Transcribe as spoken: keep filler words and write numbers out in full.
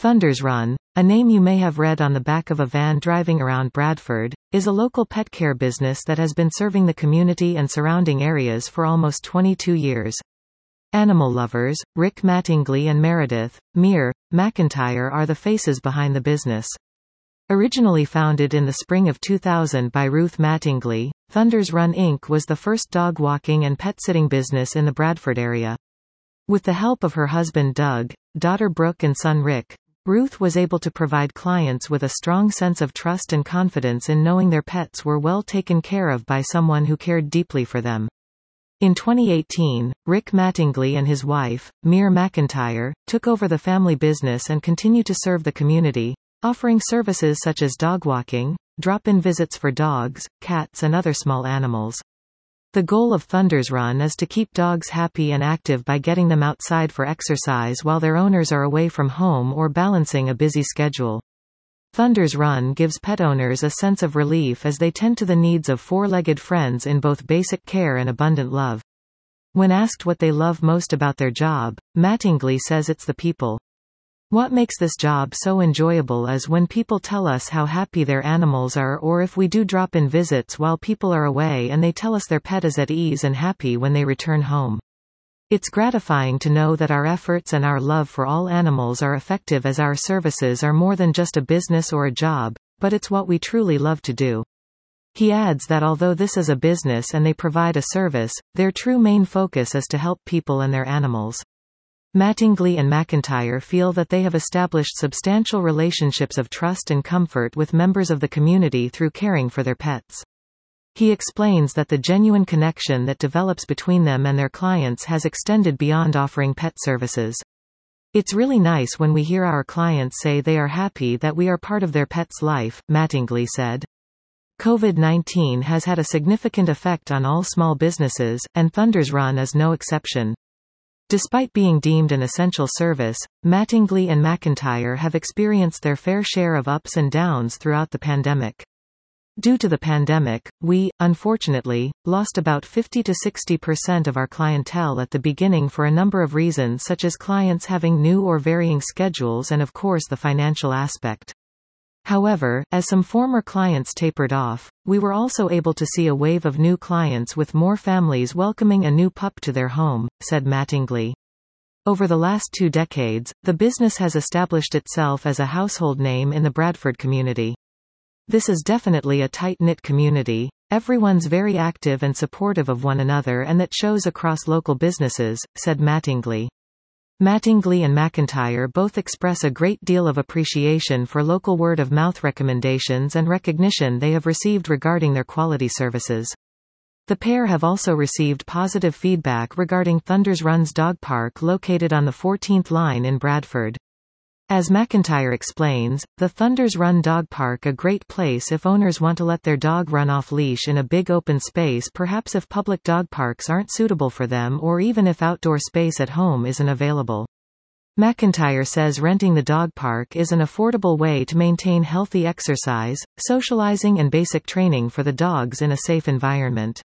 Thunders Run, a name you may have read on the back of a van driving around Bradford, is a local pet care business that has been serving the community and surrounding areas for almost twenty-two years. Animal lovers, Rick Mattingly and Meredith Mere McIntyre are the faces behind the business. Originally founded in the spring of two thousand by Ruth Mattingly, Thunders Run Incorporated was the first dog walking and pet sitting business in the Bradford area. With the help of her husband Doug, daughter Brooke and son Rick, Ruth was able to provide clients with a strong sense of trust and confidence in knowing their pets were well taken care of by someone who cared deeply for them. In twenty eighteen, Rick Mattingly and his wife, Mere McIntyre, took over the family business and continue to serve the community, offering services such as dog walking, drop-in visits for dogs, cats and other small animals. The goal of Thunders Run is to keep dogs happy and active by getting them outside for exercise while their owners are away from home or balancing a busy schedule. Thunders Run gives pet owners a sense of relief as they tend to the needs of four-legged friends in both basic care and abundant love. When asked what they love most about their job, Mattingly says it's the people. What makes this job so enjoyable is when people tell us how happy their animals are, or if we do drop-in visits while people are away and they tell us their pet is at ease and happy when they return home. It's gratifying to know that our efforts and our love for all animals are effective, as our services are more than just a business or a job, but it's what we truly love to do. He adds that although this is a business and they provide a service, their true main focus is to help people and their animals. Mattingly and McIntyre feel that they have established substantial relationships of trust and comfort with members of the community through caring for their pets. He explains that the genuine connection that develops between them and their clients has extended beyond offering pet services. It's really nice when we hear our clients say they are happy that we are part of their pet's life, Mattingly said. COVID nineteen has had a significant effect on all small businesses, and Thunders Run is no exception. Despite being deemed an essential service, Mattingly and McIntyre have experienced their fair share of ups and downs throughout the pandemic. Due to the pandemic, we, unfortunately, lost about fifty to sixty percent of our clientele at the beginning for a number of reasons, such as clients having new or varying schedules and of course the financial aspect. However, as some former clients tapered off, we were also able to see a wave of new clients, with more families welcoming a new pup to their home, said Mattingly. Over the last two decades, the business has established itself as a household name in the Bradford community. This is definitely a tight-knit community. Everyone's very active and supportive of one another, and that shows across local businesses, said Mattingly. Mattingly and McIntyre both express a great deal of appreciation for local word-of-mouth recommendations and recognition they have received regarding their quality services. The pair have also received positive feedback regarding Thunders Run's dog park located on the fourteenth line in Bradford. As McIntyre explains, the Thunders Run dog park a great place if owners want to let their dog run off leash in a big open space, perhaps if public dog parks aren't suitable for them, or even if outdoor space at home isn't available. McIntyre says renting the dog park is an affordable way to maintain healthy exercise, socializing and basic training for the dogs in a safe environment.